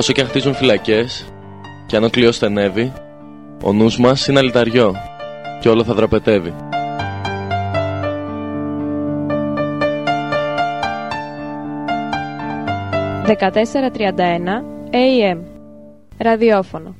Όσο και αν χτίζουν φυλακές και αν ο κλειός στενεύει, ο νους μας είναι αλυταριό και όλο θα δραπετεύει. «1431 AM» ραδιόφωνο.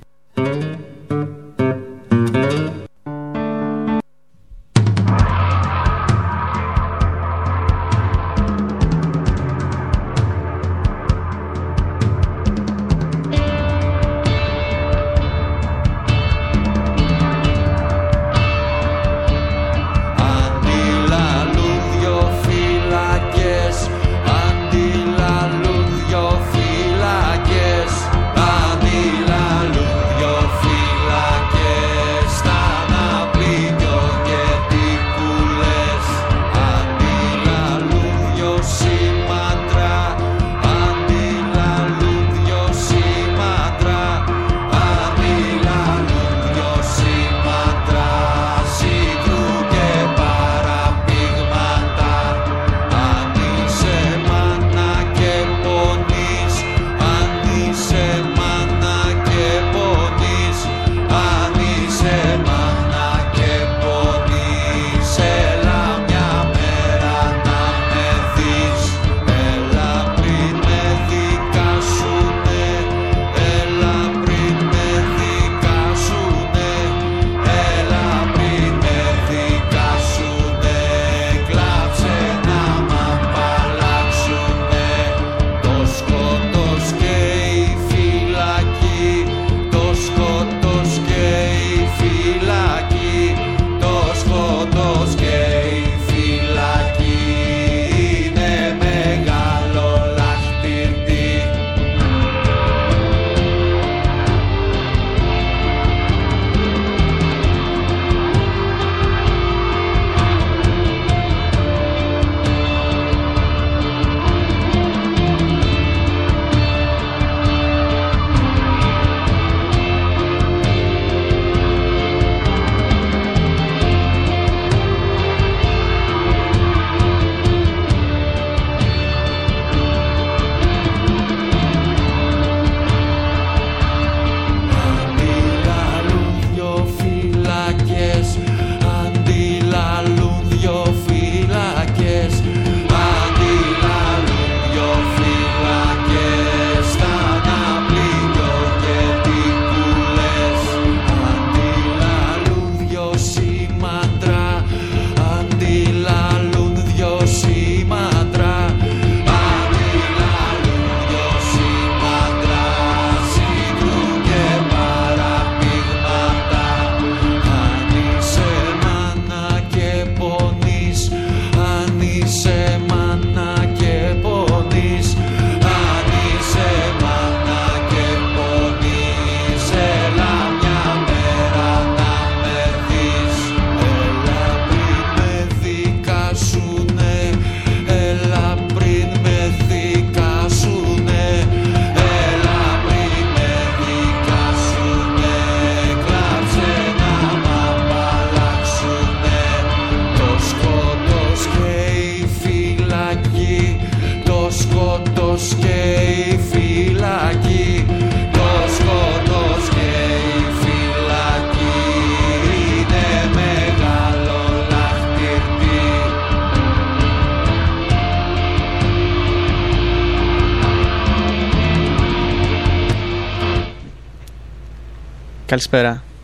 Καλησπέρα.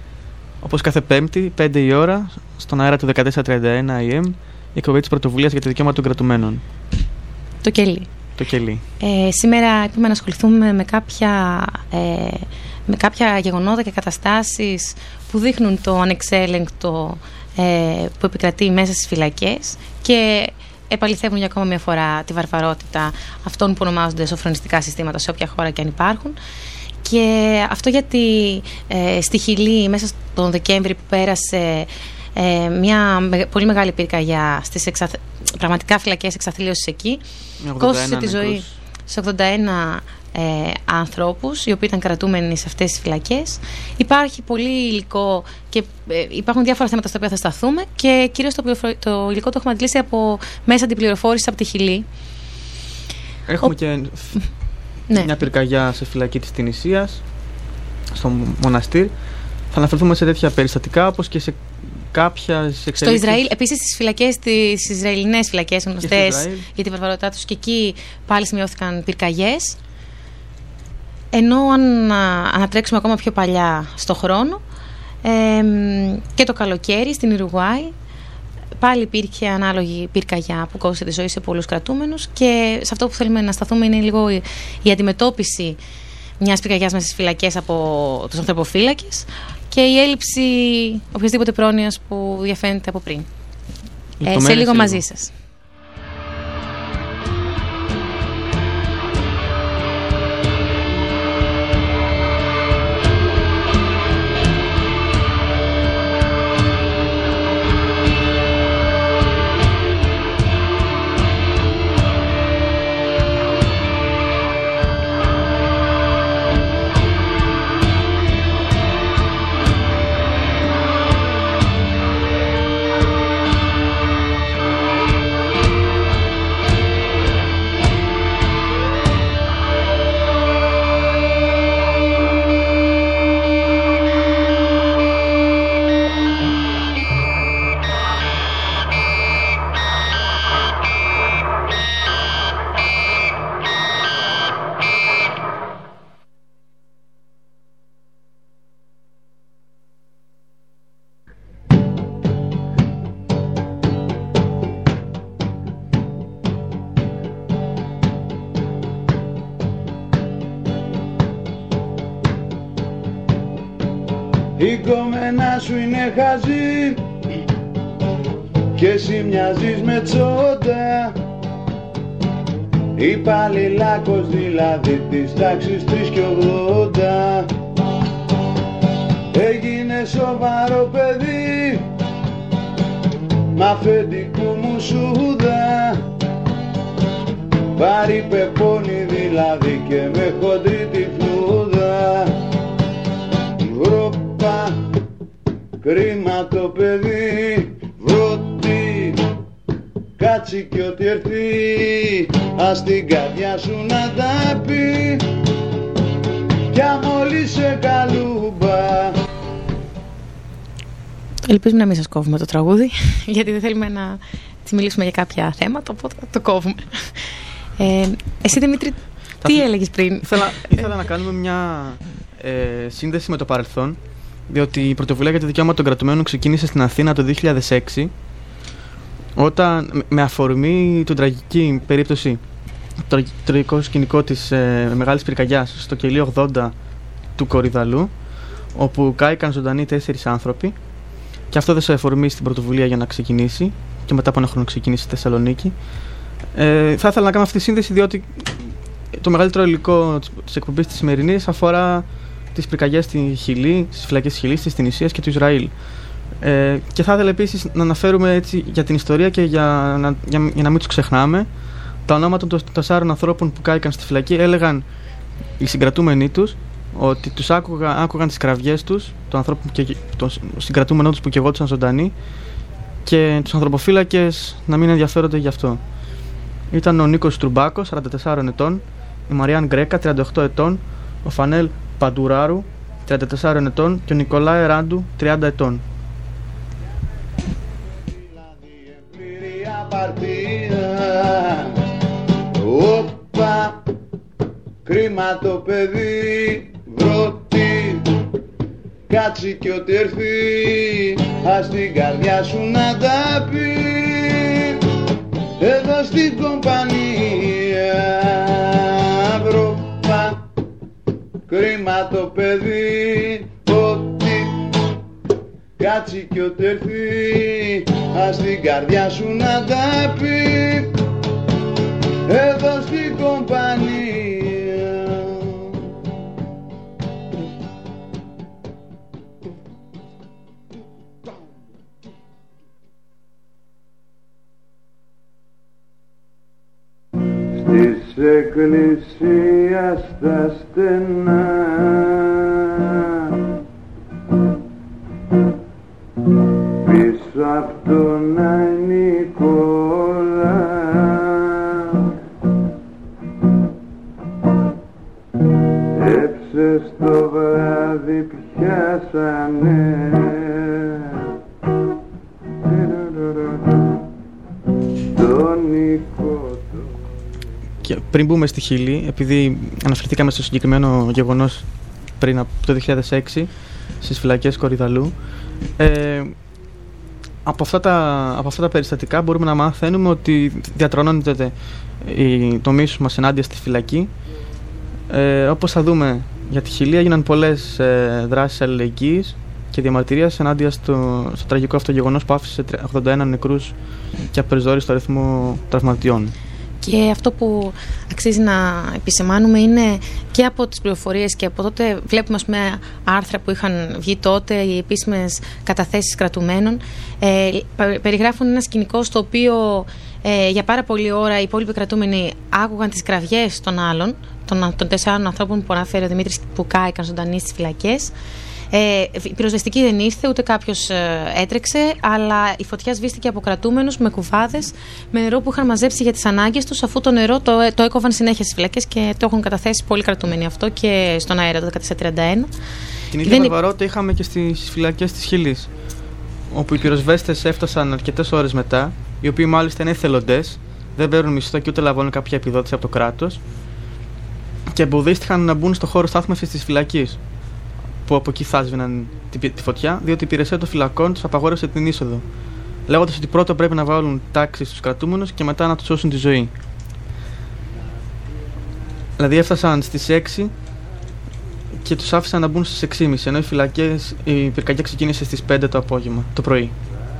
Όπως κάθε Πέμπτη, 5 η ώρα, στον αέρα του 1431 AM, η εκπομπή της Πρωτοβουλίας για τα Δικαιώματα των Κρατουμένων. Το κελί. Το κελί. Σήμερα είπαμε να ασχοληθούμε με κάποια γεγονότα και καταστάσεις που δείχνουν το ανεξέλεγκτο που επικρατεί μέσα στις φυλακές και επαληθεύουν για ακόμα μια φορά τη βαρβαρότητα αυτών που ονομάζονται σοφρονιστικά συστήματα σε όποια χώρα και αν υπάρχουν. Και αυτό γιατί στη Χιλή μέσα τον Δεκέμβρη που πέρασε μια πολύ μεγάλη πυρκαγιά στις πραγματικά φυλακές εξαθλίωσης εκεί, κόστησε τη ζωή σε 81 ανθρώπους οι οποίοι ήταν κρατούμενοι σε αυτές τις φυλακές. Υπάρχει πολύ υλικό και υπάρχουν διάφορα θέματα στα οποία θα σταθούμε και κυρίως το υλικό το έχουμε αντλήσει από μέσα την πληροφόρηση από τη Χιλή. Έχουμε και... μια πυρκαγιά σε φυλακή της Τινησίας, στο μοναστήρ. Θα αναφερθούμε σε τέτοια περιστατικά, όπως και σε κάποια εξελίξεις. Στο Ισραήλ, επίσης στις φυλακές, τις Ισραηλινές φυλακές γνωστές για την βαρβαρότητά τους, και εκεί πάλι σημειώθηκαν πυρκαγιές. Ενώ αν ανατρέξουμε ακόμα πιο παλιά στο χρόνο, και το καλοκαίρι στην Ουρουγουάη πάλι υπήρχε ανάλογη πυρκαγιά που κόστησε τη ζωή σε πολλούς κρατούμενους, και σε αυτό που θέλουμε να σταθούμε είναι λίγο η αντιμετώπιση μιας πυρκαγιάς μέσα στις φυλακές από τους ανθρωποφύλακες και η έλλειψη οποιασδήποτε πρόνοιας που διαφαίνεται από πριν. Σε λίγο μαζί σας. Η κομμένα σου είναι χαζή και εσύ μοιάζεις με τσόντα. Υπαλληλάκος δηλαδή της τάξης 3 και 80. Έγινε σοβαρό παιδί μ' αφεντικού μου σούδα. Πάρει πεπόνι δηλαδή και με χοντρή τη φλούδα. Βρόπα, κρίμα το παιδί, βρώτη, κάτσι κι ό,τι έρθει, ας την καρδιά σου να τα πει, κι αμόλυσε σε καλούμπα. Ελπίζουμε να μην σας κόβουμε το τραγούδι, γιατί δεν θέλουμε να μιλήσουμε για κάποια θέματα, οπότε το κόβουμε. Εσύ, Δημήτρη, τι έλεγες πριν? Ήθελα να κάνουμε μια σύνδεση με το παρελθόν, διότι η πρωτοβουλία για το δικαίωμα των κρατουμένων ξεκίνησε στην Αθήνα το 2006, όταν με αφορμή την τραγική περίπτωση, το τραγικό σκηνικό της μεγάλης πυρκαγιάς στο κελί 80 του Κορυδαλού, όπου κάηκαν ζωντανοί 4 άνθρωποι, και αυτό δεν σε αφορμή στην πρωτοβουλία για να ξεκινήσει, και μετά από ένα χρόνο ξεκίνησε στη Θεσσαλονίκη. Θα ήθελα να κάνω αυτή τη σύνδεση, διότι το μεγαλύτερο υλικό της εκπομπής της σημερινής αφορά τις πυρκαγιές στη Χιλή, στις φυλακές της Χιλής, της Τινησίας και του Ισραήλ. Και θα ήθελα επίσης να αναφέρουμε έτσι για την ιστορία και για να μην τους ξεχνάμε τα ονόματα των 4 ανθρώπων που κάηκαν στη φυλακή. Έλεγαν οι συγκρατούμενοι τους ότι τους άκουγαν τις κραυγές τους, των συγκρατούμενων τους που καιγόντουσαν ζωντανοί, και τους ανθρωποφύλακες να μην ενδιαφέρονται γι' αυτό. Ήταν ο Νίκος Τρουμπάκος, 44 ετών, η Μαριάν Γκρέκα, 38 ετών, ο Φανέλ Παντουράρου, 34 ετών, και ο Νικολάε Ράντου, 30 ετών. Όπα, κρίμα το παιδί, βρώτη, κάτσι κι ό,τι έρθει, ας την καρδιά σου να τα πει, εδώ στην κομπανία. Βρόπα, κρίμα το παιδί, ότι κάτσι κι ό,τι έρθει, ας την καρδιά σου να τα πει, εδώ στην κομπανία. Της εκκλησίας στα στενά πίσω απ' τον Νικόλα πάνε. Και πριν μπούμε στη Χιλή, επειδή αναφερθήκαμε στο συγκεκριμένο γεγονός πριν από το 2006 στις φυλακές Κορυδαλλού, από αυτά τα περιστατικά μπορούμε να μαθαίνουμε ότι διατρανώνεται το μίσος μας ενάντια στη φυλακή. Όπως θα δούμε, για τη Χιλή έγιναν πολλές δράσεις αλληλεγγύης και διαμαρτυρίας ενάντια στο τραγικό αυτό γεγονός που άφησε 81 νεκρούς και απεριζόριστο αριθμό τραυματιών. Και αυτό που αξίζει να επισημάνουμε είναι και από τις πληροφορίες και από τότε βλέπουμε, ας πούμε, άρθρα που είχαν βγει τότε, οι επίσημες καταθέσεις κρατουμένων περιγράφουν ένα σκηνικό στο οποίο για πάρα πολλή ώρα οι υπόλοιποι κρατούμενοι άκουγαν τις κραυγές των άλλων, των 4 ανθρώπων που αναφέρει ο Δημήτρης, που κάηκαν ζωντανοί στις φυλακές. Η πυροσβεστική δεν ήρθε, ούτε κάποιος έτρεξε, αλλά η φωτιά σβήστηκε από κρατούμενους με κουβάδες, με νερό που είχαν μαζέψει για τις ανάγκες τους, αφού το νερό το έκοβαν συνέχεια στις φυλακές και το έχουν καταθέσει πολλοί κρατούμενοι αυτό και στον αέρα το 1431. Την ίδια βαρβαρότητα είχαμε και στις φυλακές της Χιλής, όπου οι πυροσβέστες έφτασαν αρκετές ώρες μετά, οι οποίοι μάλιστα είναι εθελοντές, δεν παίρνουν μισθό και ούτε λαμβάνουν κάποια επιδότηση από το κράτος, και εμποδίστηκαν να μπουν στο χώρο στάθμευσης της φυλακής, που από εκεί θα σβήναν τη φωτιά, διότι η υπηρεσία των φυλακών τους απαγόρευσε την είσοδο, λέγοντας ότι πρώτα πρέπει να βάλουν τάξη στους κρατούμενους και μετά να τους σώσουν τη ζωή. Δηλαδή έφτασαν στις 6 και τους άφησαν να μπουν στις 6.30, ενώ η πυρκαγιά ξεκίνησε στις 5 το απόγευμα, το πρωί.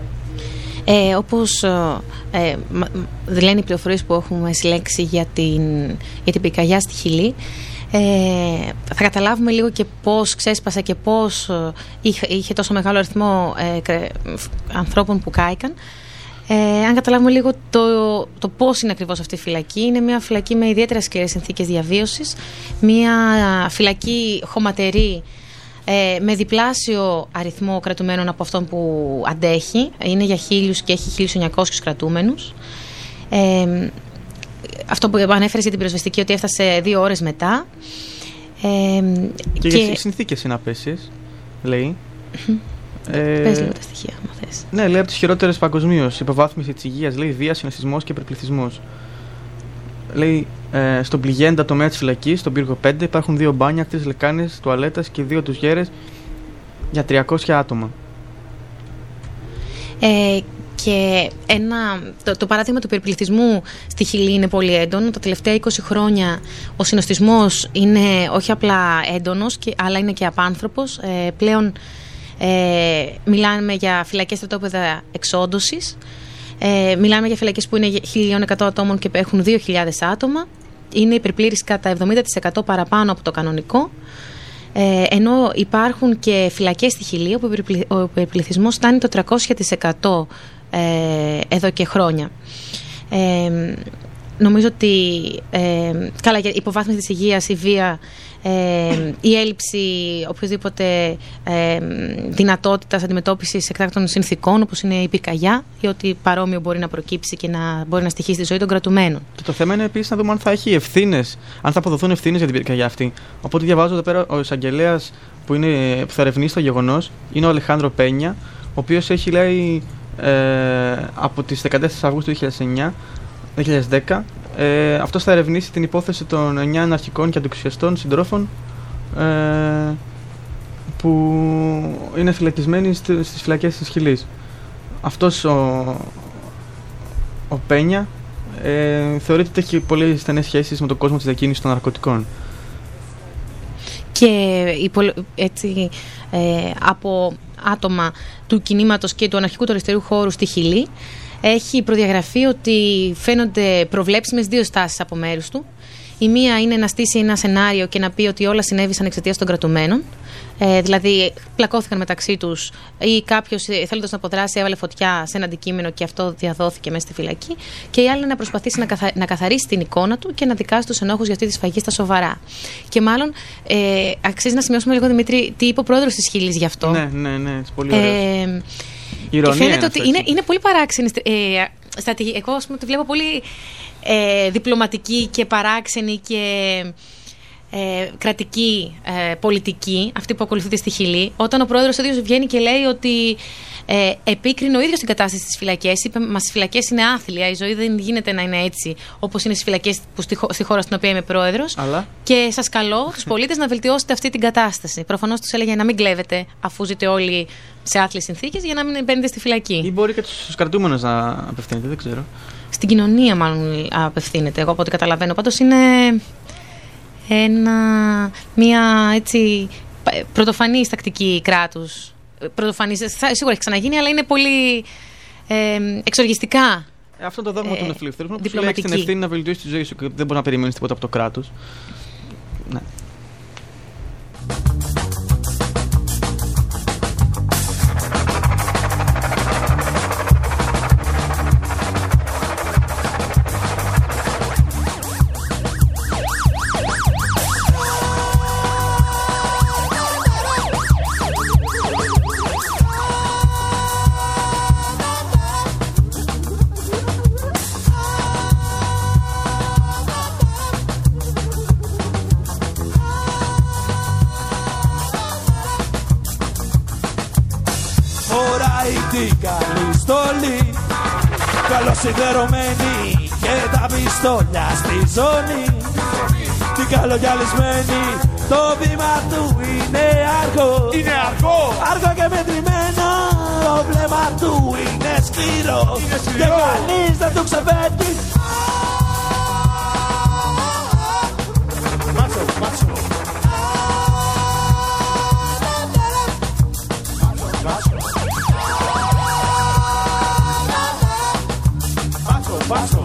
Όπως λένε οι πληροφορίες που έχουμε συλλέξει για την πυρκαγιά στη Χιλή, θα καταλάβουμε λίγο και πώς ξέσπασε και πώς είχε τόσο μεγάλο αριθμό ανθρώπων που κάηκαν. Αν καταλάβουμε λίγο το πώς είναι ακριβώς αυτή η φυλακή, είναι μια φυλακή με ιδιαίτερα σκληρές συνθήκες διαβίωσης, μια φυλακή χωματερή με διπλάσιο αριθμό κρατουμένων από αυτόν που αντέχει. Είναι για 1.000 και έχει 1.900 κρατούμενους. Αυτό που ανέφερε για την πυροσβεστική, ότι έφτασε 2 ώρες μετά. Και για συνθήκες είναι απέσιες, λέει. Πες λίγο τα στοιχεία, αν θες. Ναι, λέει από τις χειρότερες παγκοσμίως. Υποβάθμιση της υγείας, λέει, βία, συναισθισμός και υπερπληθυσμός. Λέει, στον πληγέντα τομέα της φυλακής, στον πύργο 5, υπάρχουν 2 μπάνια, 3 λεκάνες, τουαλέτας και 2 τουζιέρες για 300 άτομα. Και το παράδειγμα του υπερπληθυσμού στη Χιλή είναι πολύ έντονο. Τα τελευταία 20 χρόνια ο συνοστισμός είναι όχι απλά έντονος, αλλά είναι και απάνθρωπος. Πλέον μιλάμε για φυλακές στρατόπεδα εξόντωσης. Μιλάμε για φυλακές που είναι 1.100 ατόμων και έχουν 2.000 άτομα. Είναι υπερπλήρης κατά 70% παραπάνω από το κανονικό. Ενώ υπάρχουν και φυλακές στη Χιλή όπου ο υπερπληθυσμός φτάνει το 300% εδώ και χρόνια. Νομίζω ότι η υποβάθμιση της υγείας, η βία, η έλλειψη οποιοδήποτε δυνατότητας αντιμετώπισης εκτάκτων συνθηκών, όπως είναι η πυρκαγιά, ή ότι παρόμοιο μπορεί να προκύψει και να μπορεί να στοιχεί στη ζωή των κρατουμένων. Και το θέμα είναι επίσης να δούμε αν θα έχει ευθύνες, αν θα αποδοθούν ευθύνες για την πυρκαγιά αυτή. Οπότε διαβάζω εδώ πέρα, ο εισαγγελέας που θα ερευνήσει το γεγονός είναι ο Αλεχάνδρο Πένια, ο οποίος έχει, λέει, από τις 14 Αυγούστου 2010, αυτός θα ερευνήσει την υπόθεση των 9 αναρχικών και αντιξουσιαστών συντρόφων που είναι φυλακισμένοι στις φυλακές της Χιλής. Αυτός ο Πένια θεωρείται ότι έχει πολύ στενές σχέσεις με τον κόσμο της διακίνησης των ναρκωτικών. Και έτσι, από άτομα του κινήματος και του αναρχικού του αριστερού χώρου στη Χιλή έχει προδιαγραφεί ότι φαίνονται προβλέψιμες 2 στάσεις από μέρους του. Η μία είναι να στήσει ένα σενάριο και να πει ότι όλα συνέβησαν εξαιτίας των κρατουμένων. Δηλαδή, πλακώθηκαν μεταξύ τους ή κάποιος θέλοντας να αποδράσει έβαλε φωτιά σε ένα αντικείμενο και αυτό διαδόθηκε μέσα στη φυλακή. Και η άλλη είναι να προσπαθήσει να καθαρίσει την εικόνα του και να δικάσει τους ενόχους για αυτή τη σφαγή στα σοβαρά. Και μάλλον αξίζει να σημειώσουμε λίγο, Δημήτρη, τι είπε ο πρόεδρος της Χιλής γι' αυτό. Ναι, πολύ ωραίο. Και φαίνεται ότι είναι πολύ παράξενη. Εγώ, ας πούμε, τη βλέπω πολύ διπλωματική και παράξενη και κρατική πολιτική, αυτή που ακολουθείται στη Χιλή, όταν ο πρόεδρος ο ίδιος βγαίνει και λέει ότι επίκρινε ο ίδιος την κατάσταση στις φυλακές. Είπε, μα στις φυλακές είναι άθλια, η ζωή δεν γίνεται να είναι έτσι όπως είναι στις φυλακές στη χώρα στην οποία είμαι πρόεδρος. Αλλά... Και σας καλώ τους πολίτες να βελτιώσετε αυτή την κατάσταση. Προφανώς τους έλεγε να μην κλέβετε, αφού ζείτε όλοι σε άθλιες συνθήκες, για να μην μπαίνετε στη φυλακή. Ή μπορεί και στους κρατούμενους να απευθύνεται, δεν ξέρω. Στην κοινωνία, μάλλον απευθύνεται, εγώ από ό,τι καταλαβαίνω. Πάντως είναι μια έτσι πρωτοφανής τακτική κράτους. Πρωτοφανής, σίγουρα έχει ξαναγίνει, αλλά είναι πολύ εξοργιστικά. Αυτό το δόγμα των ελευθερών που σου λέει την ευθύνη να βελτιώσει τη ζωή σου και δεν μπορεί να περιμένει τίποτα από το κράτος. Ναι. Την καλή στολή, καλοσυδερωμένη και τα πιστόλια στη ζώνη. Την καλογιαλισμένη, το βήμα του είναι αργό. Είναι αργό, αργό και μετρημένο. Το βλέμμα του είναι σκληρό, και κανείς δεν του ξεφεύγει. Μάτσο, μάτσο. Paso.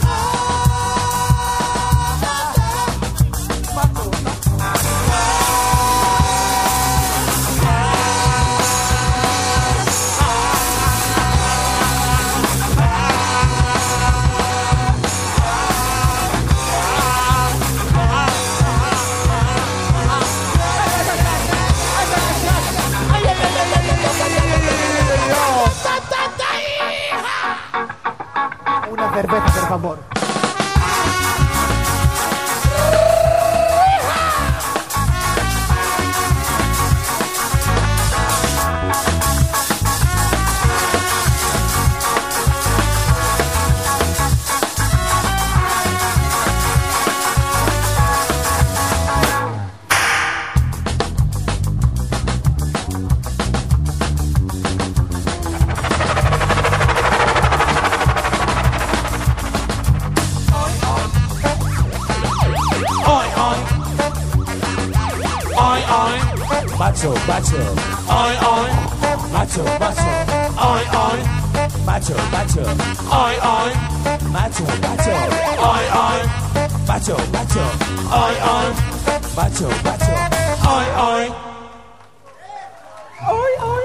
Cerveza, por favor. Macho, macho, oi, oi, macho, macho, oi, oi, macho, macho, oi, oi, macho, macho, oi, oi, macho, macho, oi, oi, macho, macho, oi, oi, oi, oi.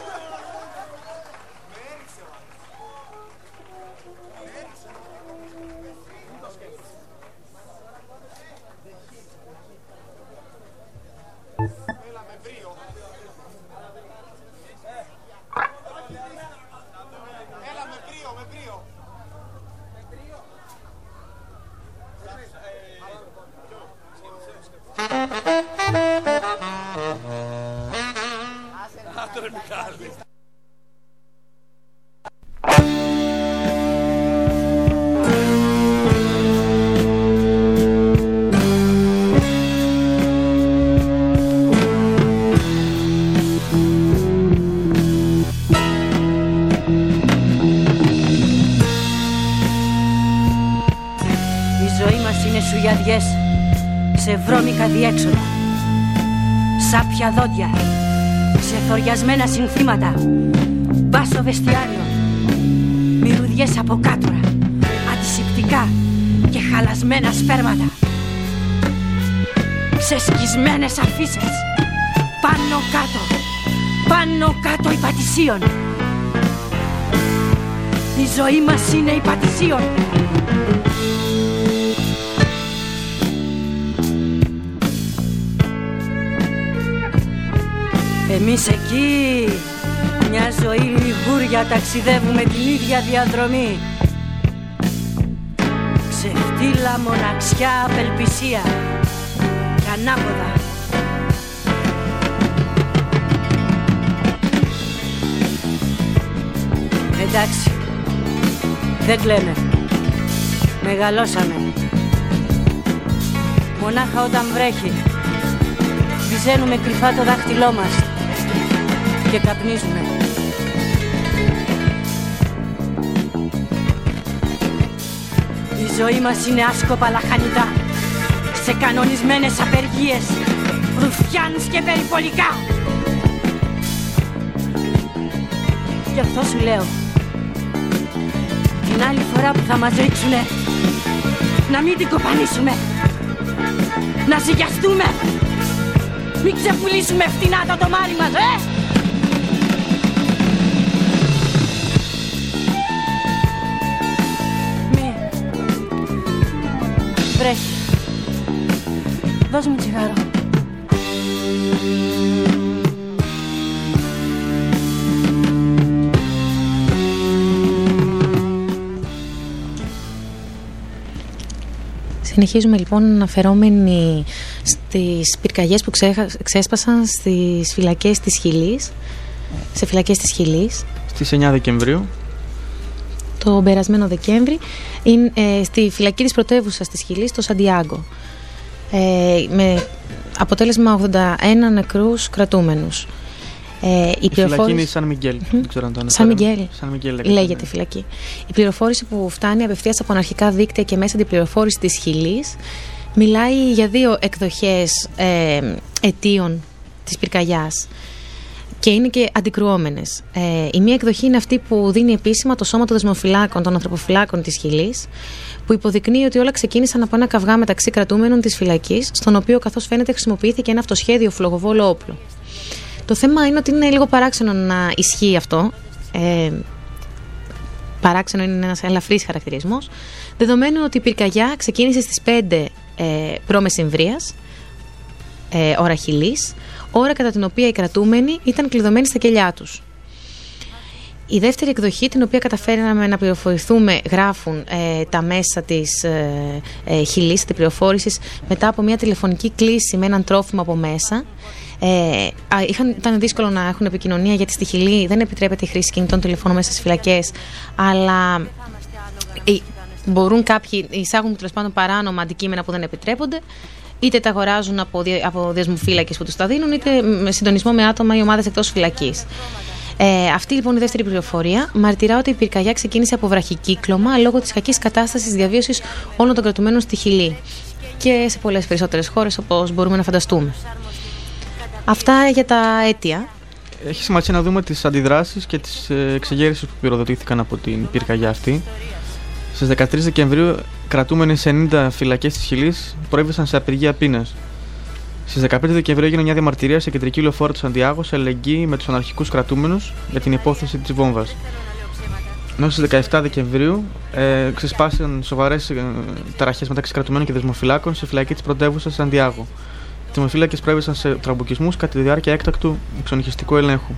Σε βρώμικα διέξοδα, σάπια δόντια, ξεθοριασμένα συνθήματα, μπάσο βεστιάριο, μυρουδιές από κάτωρα, αντισηπτικά και χαλασμένα σπέρματα, ξεσκισμένες αφίσες, πάνω κάτω υπατησίων. Η ζωή μας είναι υπατησίων. Εμείς εκεί, μια ζωή λιγούρια, ταξιδεύουμε την ίδια διαδρομή. Ξεφτύλα, μοναξιά, απελπισία, ανάποδα. Εντάξει, δεν κλαίμε. Μεγαλώσαμε. Μονάχα όταν βρέχει βυζένουμε κρυφά το δάχτυλό μας και καπνίζουμε. Η ζωή μας είναι άσκοπα λαχανιτά, σε κανονισμένες απεργίες, ρουφιάνς και περιπολικά. Γι' αυτό σου λέω, την άλλη φορά που θα μας ρίξουνε, να μην την κοπανίσουμε, να ζυγιαστούμε, μην ξεπουλήσουμε φτηνά το τομάρι μας, Βρέχει. Δώσ' μου τσιγάρο. Συνεχίζουμε λοιπόν αναφερόμενοι στις πυρκαγιές που ξέσπασαν στις φυλακές της Χιλής, σε φυλακές της Χιλής. Στις 9 Δεκεμβρίου. Το περασμένο Δεκέμβρη, στη φυλακή της πρωτεύουσας της Χιλής, στο Σαντιάγκο, με αποτέλεσμα 81 νεκρούς κρατούμενους. Η φυλακή είναι η Σαν Μιγγέλ. Δεν ξέρω αν το αναφέραμε. Σαν Μιγγέλ λέγεται η φυλακή. Η πληροφόρηση που φτάνει απευθείας από αναρχικά δίκτυα και μέσα την πληροφόρηση της Χιλής μιλάει για δύο εκδοχές αιτίων της πυρκαγιάς. Και είναι και αντικρουόμενες. Η μία εκδοχή είναι αυτή που δίνει επίσημα το Σώμα των Δεσμοφυλάκων, των Ανθρωποφυλάκων της Χιλής, που υποδεικνύει ότι όλα ξεκίνησαν από ένα καυγά μεταξύ κρατούμενων της φυλακής, στον οποίο, καθώς φαίνεται, χρησιμοποιήθηκε ένα αυτοσχέδιο φλογοβόλο όπλο. Το θέμα είναι ότι είναι λίγο παράξενο να ισχύει αυτό. Παράξενο είναι ένας ελαφρύς χαρακτηρισμός, δεδομένου ότι η πυρκαγιά ξεκίνησε στις 5 π.Μ. Ώρα Χιλής, ώρα κατά την οποία οι κρατούμενοι ήταν κλειδωμένοι στα κελιά τους. Η δεύτερη εκδοχή, την οποία καταφέραμε να πληροφορηθούμε, γράφουν τα μέσα της Χιλής, της πληροφόρησης, μετά από μια τηλεφωνική κλήση με έναν τρόφιμο από μέσα. Ήταν δύσκολο να έχουν επικοινωνία, γιατί στη Χιλή δεν επιτρέπεται η χρήση κινητών τηλεφώνων μέσα στις φυλακές, αλλά μπορούν κάποιοι εισάγουν τέλος πάντων παράνομα αντικείμενα που δεν επιτρέπονται, είτε τα αγοράζουν από δεσμοφύλακες που τους τα δίνουν, είτε με συντονισμό με άτομα ή ομάδες εκτός φυλακής. Αυτή λοιπόν η δεύτερη πληροφορία μαρτυρά ότι η πυρκαγιά ξεκίνησε από βραχικύκλωμα λόγω της κακής κατάστασης διαβίωσης όλων των κρατουμένων στη Χιλή και σε πολλές περισσότερες χώρες, όπως μπορούμε να φανταστούμε. Αυτά για τα αίτια. Έχει σημασία να δούμε τις αντιδράσεις και τις εξεγέρσεις που πυροδοτήθηκαν από την πυρκαγιά αυτή. Στις 13 Δεκεμβρίου, κρατούμενοι σε 90 φυλακές της Χιλής προέβησαν σε απεργία πείνας. Στις 15 Δεκεμβρίου έγινε μια διαμαρτυρία σε κεντρική λεωφόρο του Σαντιάγκο σε αλληλεγγύη με τους αναρχικούς κρατούμενους για την υπόθεση της βόμβας. Ενώ στις 17 Δεκεμβρίου ξεσπάσαν σοβαρές ταραχές μεταξύ κρατουμένων και δεσμοφυλάκων σε φυλακή της πρωτεύουσας Σαντιάγκο. Οι δεσμοφύλακες προέβησαν σε τραμπουκισμούς κατά τη διάρκεια έκτακτου εξονυχιστικού ελέγχου.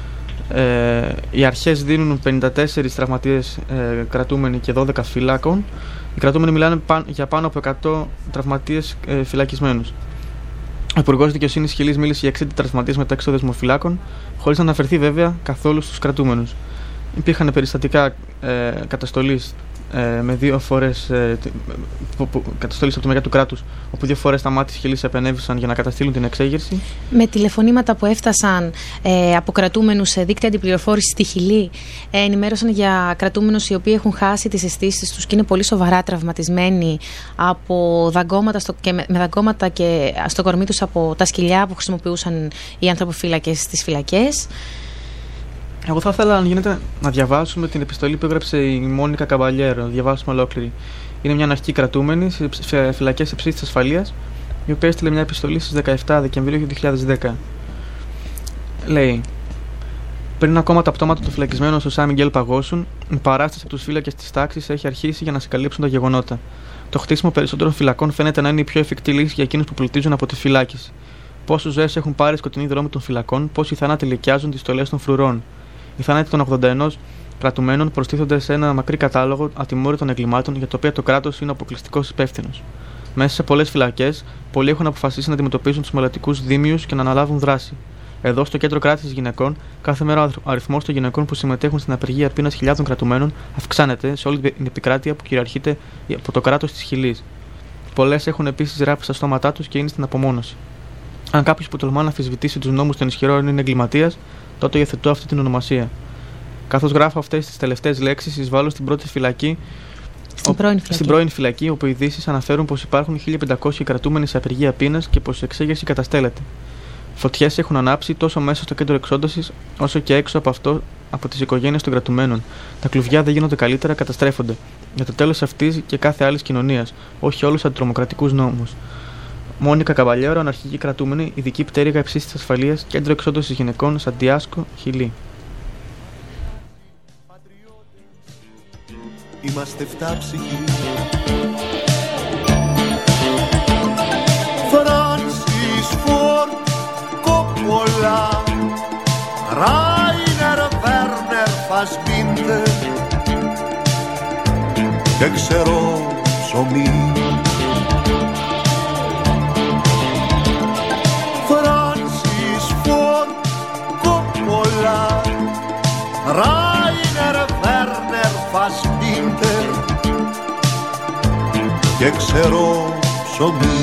Οι αρχές δίνουν 54 τραυματίες κρατούμενοι και 12 φυλάκων. Οι κρατούμενοι μιλάνε για πάνω από 100 τραυματίες φυλακισμένους. Ο Υπουργός Δικαιοσύνης Χιλής μίλησε για 60 τραυματίες μεταξύ των δεσμοφυλάκων, χωρίς να αναφερθεί βέβαια καθόλου στους κρατούμενους. Υπήρχαν περιστατικά καταστολής με 2 φορές καταστολής από το μεριά του κράτους, όπου 2 φορές τα μάτια της Χιλής επενέβησαν για να καταστήλουν την εξέγερση. Με τηλεφωνήματα που έφτασαν από κρατούμενους σε δίκτυα αντιπληροφόρησης στη Χιλή, ενημέρωσαν για κρατούμενους οι οποίοι έχουν χάσει τις αισθήσεις τους και είναι πολύ σοβαρά τραυματισμένοι από δαγκώματα με δαγκώματα και στο κορμί τους από τα σκυλιά που χρησιμοποιούσαν οι ανθρωποφύλακες στις φυλακές. Εγώ θα ήθελα, αν γίνεται, να διαβάσουμε την επιστολή που έγραψε η Μόνικα Καμπαλιέρο. Να διαβάσουμε ολόκληρη. Είναι μια αναρχική κρατούμενη σε φυλακές υψής της ασφαλείας, η οποία έστειλε μια επιστολή στις 17 Δεκεμβρίου 2010. Λέει: πριν ακόμα τα πτώματα των φυλακισμένων στο Σαν Μιγγέλ παγώσουν, η παράσταση από τους φύλακες της τάξης έχει αρχίσει για να συγκαλύψουν τα γεγονότα. Το χτίσιμο περισσότερων φυλακών φαίνεται να είναι η πιο εφικτή λύση για εκείνους που πλουτίζουν από τη φυλάκιση. Πόσους ζωές έχουν πάρει σκοτεινοί δρόμοι των φυλακών, πόσοι θάνατοι λυκιάζουν τις στολές των φρουρών. Οι θάνατοι των 81 κρατουμένων προστίθονται σε ένα μακρύ κατάλογο ατιμόρυτων εγκλημάτων για τα οποία το κράτος είναι αποκλειστικός υπεύθυνος. Μέσα σε πολλές φυλακές, πολλοί έχουν αποφασίσει να αντιμετωπίζουν τους μελλοντικούς δήμιους και να αναλάβουν δράση. Εδώ, στο κέντρο κράτησης γυναικών, κάθε μέρα ο αριθμός των γυναικών που συμμετέχουν στην απεργία πείνας χιλιάδων κρατουμένων αυξάνεται σε όλη την επικράτεια που κυριαρχείται από το κράτος της Χιλής. Πολλές έχουν επίσης ράπη στα στόματά τους και είναι στην απομόνωση. Αν κάποιος που τολμά να αμφισβητήσει τους νόμους των ισχυρών είναι εγκληματίας, τότε υιοθετώ αυτή την ονομασία. Καθώς γράφω αυτές τις τελευταίες λέξεις, εισβάλλω στην πρώτη φυλακή. Στην πρώην φυλακή, όπου οι ειδήσεις αναφέρουν πως υπάρχουν 1.500 κρατούμενοι σε απεργία πείνας και πως η εξέγερση καταστέλλεται. Φωτιές έχουν ανάψει τόσο μέσα στο κέντρο εξόντωσης, όσο και έξω από αυτό από τις οικογένειες των κρατουμένων. Τα κλουβιά δεν γίνονται καλύτερα, καταστρέφονται. Για το τέλος αυτής και κάθε άλλης κοινωνίας, όχι όλους αντιτρομοκρατικούς νόμους. Μόνικα Καβαλιέρο, αναρχική κρατούμενη, ειδική πτέρυγα υψίστης ασφαλείας, κέντρο εξόντωσης γυναικών, Σαντιάσκο, Χιλή. Είμαστε φτάψυχοι. Φράνσις Φόρντ Κόπολα, Ράινερ Βέρνερ Φασμπίντερ και ξέρω ψωμί. Φράνσις Φόρντ Κόπολα, Ράινερ Βέρνερ Φασμπίντερ και ξέρω ψωμί.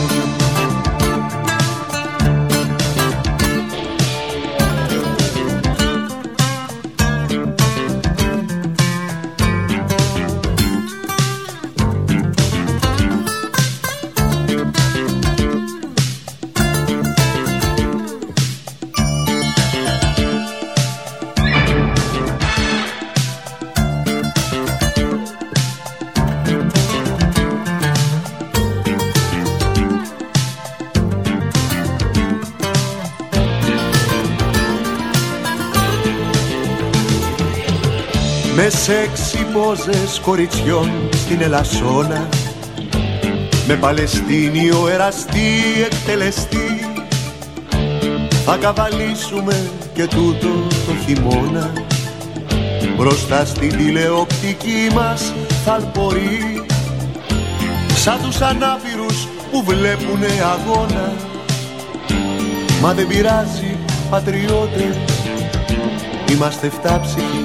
Με σεξι πόζες κοριτσιών στην Ελασσόνα, με Παλαιστίνιο εραστή εκτελεστή, θα καβαλήσουμε και τούτο το χειμώνα. Μπροστά στην τηλεοπτική μας θαλπορεί, σαν τους ανάπηρους που βλέπουνε αγώνα. Μα δεν πειράζει πατριώτες, είμαστε φτάψυχοι.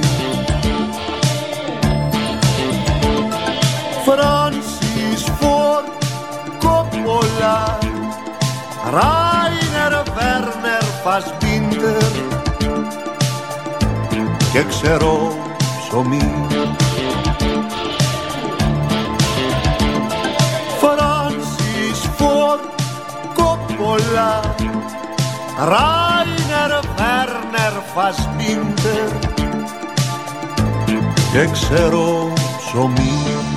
Φράνσις Φόρντ Κόπολα, Ράινερ Βέρνερ Φασμπίντερ και ξέρω ψωμί. Φράνσις Φόρντ Κόπολα, Ράινερ Βέρνερ Φασμπίντερ και ξέρω ψωμί.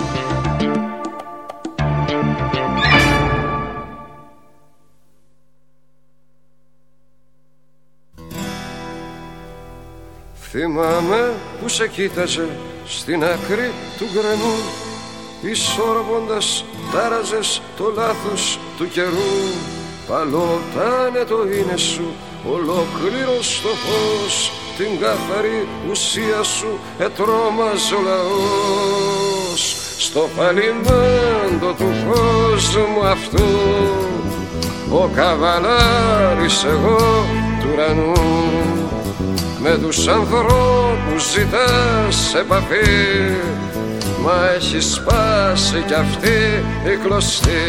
Θυμάμαι που σε κοίταζε στην άκρη του γκρεμού, ισορροπώντας τάραζες το λάθος του καιρού. Παλότανε το είναι σου ολόκληρο στο φως, την καθαρή ουσία σου ετρώμαζε ο λαός. Στο παλιμέντο του κόσμου αυτού, ο καβαλάρης εγώ του ουρανού, με τους ανθρώπους ζητάς επαφή, μα έχει σπάσει κι αυτή η κλωστή.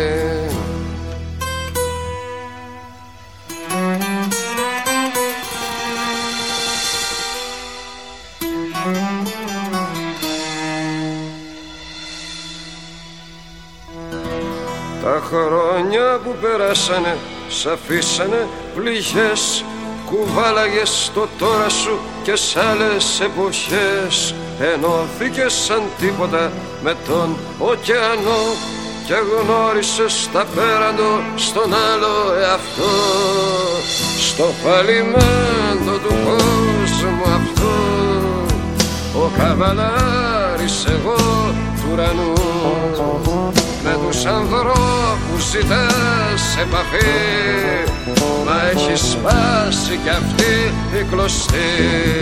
Τα χρόνια που περάσανε σ' αφήσανε πληγές, κουβάλαγες το τώρα σου και σ' άλλες εποχές. Ενώθηκες σαν τίποτα με τον ωκεανό και γνώρισες τα πέραντο στον άλλο εαυτό. Στο παλιμέντο του κόσμου αυτό, ο καβαλάρης εγώ του ουρανού, με τους ανθρώπους ζητάς επαφή, μα έχει σπάσει κι αυτή η κλωστή.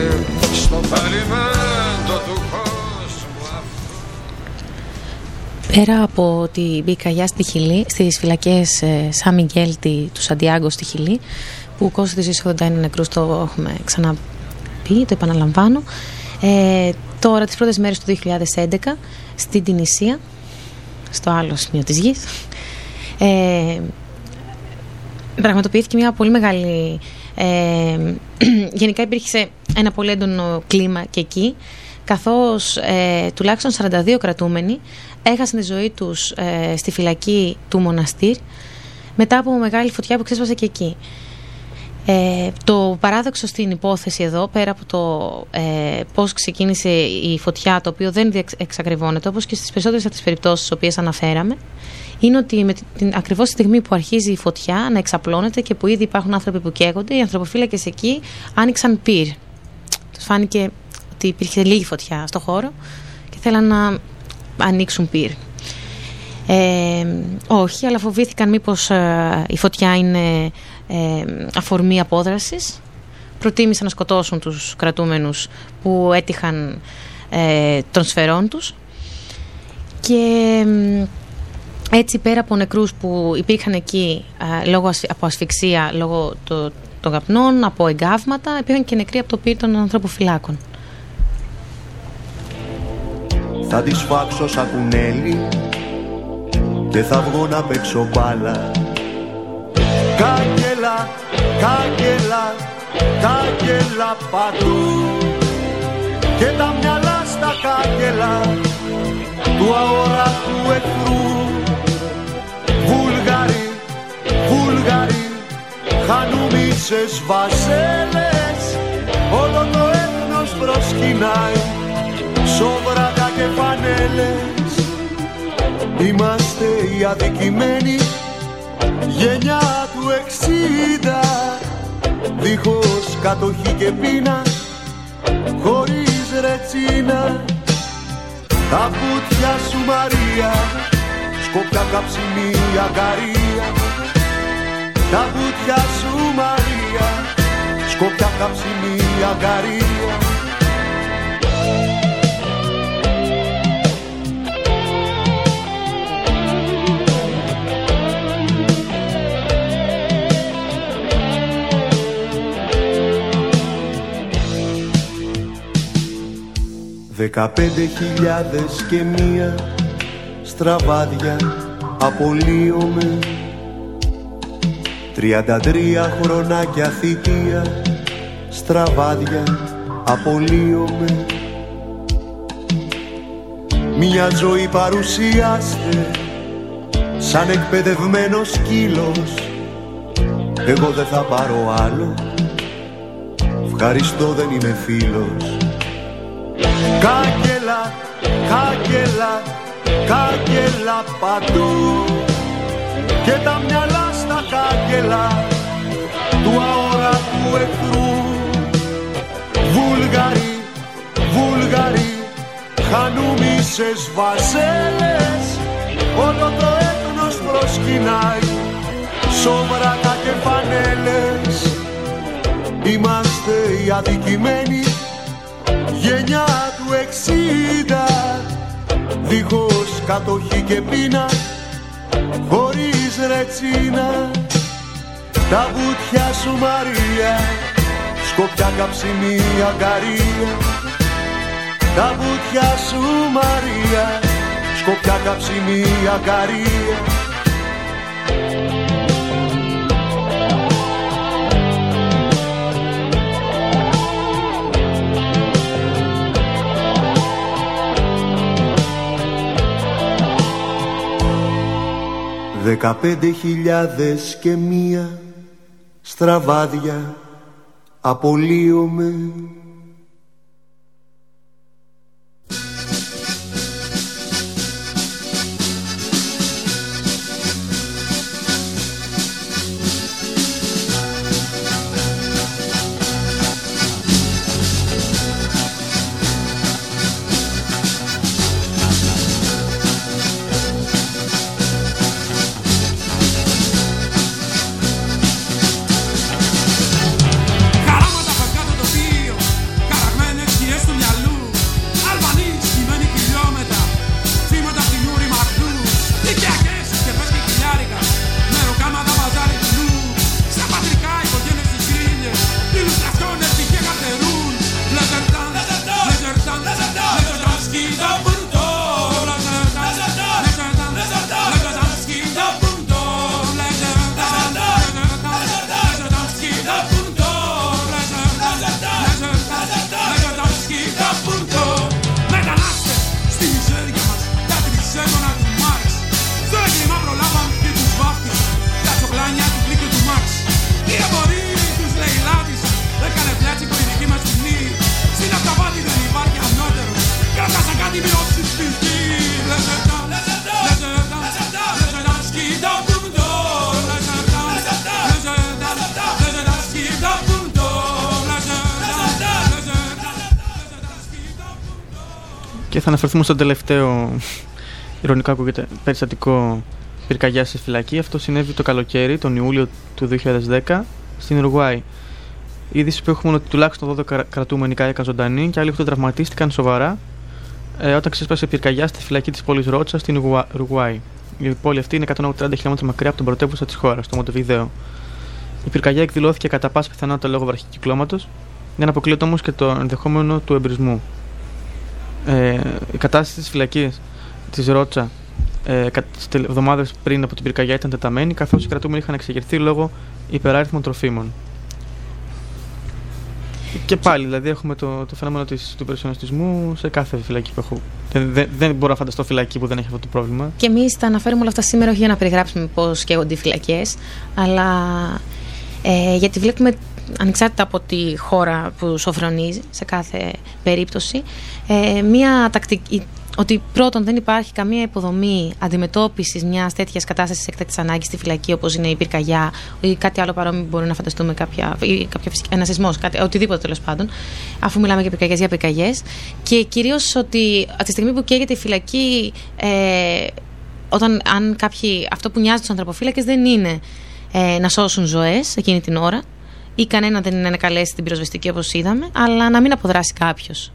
Στο παλιμέντο του κόσμου Πέρα από ότι μπήκα για στη Χιλή, στις φυλακές Σαν Μιγγέλ του Σαντιάγκο στη Χιλή, που κόστησε στις 81 νεκρούς, το έχουμε ξαναπεί, το επαναλαμβάνω. Τώρα τις πρώτες μέρες του 2011 στην Τινησία, στο άλλο σημείο της γης, πραγματοποιήθηκε μια πολύ μεγάλη... γενικά υπήρχε ένα πολύ έντονο κλίμα και εκεί, καθώς τουλάχιστον 42 κρατούμενοι έχασαν τη ζωή τους στη φυλακή του Μοναστήρ μετά από μεγάλη φωτιά που ξέσπασε και εκεί. Το παράδοξο στην υπόθεση εδώ, πέρα από το πώς ξεκίνησε η φωτιά, το οποίο δεν εξακριβώνεται, όπως και στις περισσότερες από τις περιπτώσεις τις οποίες αναφέραμε, είναι ότι με την ακριβώς στιγμή που αρχίζει η φωτιά να εξαπλώνεται και που ήδη υπάρχουν άνθρωποι που καίγονται, οι ανθρωποφύλακες εκεί άνοιξαν πυρ. Τους φάνηκε ότι υπήρχε λίγη φωτιά στο χώρο και θέλαν να ανοίξουν πυρ. Όχι, αλλά φοβήθηκαν μήπως η φωτιά είναι αφορμή απόδρασης. Προτίμησαν να σκοτώσουν τους κρατούμενους που έτυχαν των σφαιρών τους. Και έτσι, πέρα από νεκρούς που υπήρχαν εκεί από ασφυξία λόγω των καπνών, από εγκάβματα, υπήρχαν και νεκροί από το πυρ των ανθρωποφυλάκων. Θα τη σφάξω σαν κουνέλι και θα βγω να παίξω μπάλα. Κάγκελα, κάγκελα, κάγκελα παντού και τα μυαλά στα κάγκελα του αόρατου εχθρού. Βούλγαροι, Βούλγαροι, χανούμισες βασέλες, όλο το έθνος προσκυνάει, σόβρατα και φανέλες. Είμαστε οι αδικημένοι γενιά του 60, δίχως κατοχή και πείνα, χωρίς ρετσίνα. Τα πουτια σου Μαρία, σκόπια καψιμί αγκαρία. Τα πουτια σου Μαρία, σκόπια καψιμί αγκαρία. 15.000 και μία στραβάδια απολύομαι, 33 χρονάκια θητεία στραβάδια απολύομαι. Μια ζωή παρουσιάστε σαν εκπαιδευμένος σκύλος, εγώ δεν θα πάρω άλλο, ευχαριστώ δεν είμαι φίλος. Κάγκελα, κάγκελα, κάγκελα παντού και τα μυαλά στα κάγκελα του αόρατου εχθρού. Βούλγαροι, Βούλγαροι, χανούμισες βασέλες, όλο το έθνος προσκυνάει, σόβρατα και φανέλες. Είμαστε οι αδικημένοι γενιά του 60, δίχως κατοχή και πείνα, χωρίς ρετσίνα. Τα βουτιά σου Μαρία, σκόπια καψιμί αγκαρία. Τα βουτιά σου Μαρία, σκόπια καψιμί αγκαρία. 15.000 και μία στραβάδια απολύομαι. Και θα αναφερθούμε στο τελευταίο, ειρωνικά ακούγεται, περιστατικό πυρκαγιάς στη φυλακή. Αυτό συνέβη το καλοκαίρι, τον Ιούλιο του 2010, στην Ουρουγουάη. Η είδηση που έχουμε είναι ότι τουλάχιστον 12 κρατούμενοι κάηκαν ζωντανοί και άλλοι 8 τραυματίστηκαν σοβαρά όταν ξέσπασε πυρκαγιά στη φυλακή της πόλης Ρότσα στην Ουρουγουάη. Η πόλη αυτή είναι 180 χιλιόμετρα μακριά από την πρωτεύουσα της χώρας, το Μοντεβιδέο. Η πυρκαγιά εκδηλώθηκε κατά πάσα πιθανότητα λόγω βραχικυκλώματος, δεν αποκλείεται όμως και το ενδεχόμενο του εμπρισμού. Η κατάσταση της φυλακής της Ρότσα εβδομάδες πριν από την πυρκαγιά ήταν τεταμένη, καθώς οι κρατούμενοι είχαν εξεγερθεί λόγω υπεράριθμων τροφίμων. Και πάλι, δηλαδή, έχουμε το φαινόμενο του υπερσιωνιστισμού σε κάθε φυλακή που έχω. Δεν μπορώ να φανταστώ φυλακή που δεν έχει αυτό το πρόβλημα. Και εμείς τα αναφέρουμε όλα αυτά σήμερα όχι για να περιγράψουμε πώς καίγονται οι φυλακές, αλλά γιατί βλέπουμε, ανεξάρτητα από τη χώρα που σοφρονίζει σε κάθε περίπτωση, μία τακτική. Ότι πρώτον δεν υπάρχει καμία υποδομή αντιμετώπισης μιας τέτοιας κατάστασης έκτακτης ανάγκης στη φυλακή, όπως είναι η πυρκαγιά ή κάτι άλλο παρόμοιο που μπορεί να φανταστούμε, ένα σεισμός, οτιδήποτε τέλος πάντων, αφού μιλάμε για πυρκαγιές, για πυρκαγιές. Και κυρίως ότι από τη στιγμή που καίγεται η φυλακή, αυτό που νοιάζει τους ανθρωποφύλακες δεν είναι να σώσουν ζωές εκείνη την ώρα, ή κανένα δεν είναι να καλέσει την πυροσβεστική όπως είδαμε, αλλά να μην αποδράσει κάποιος.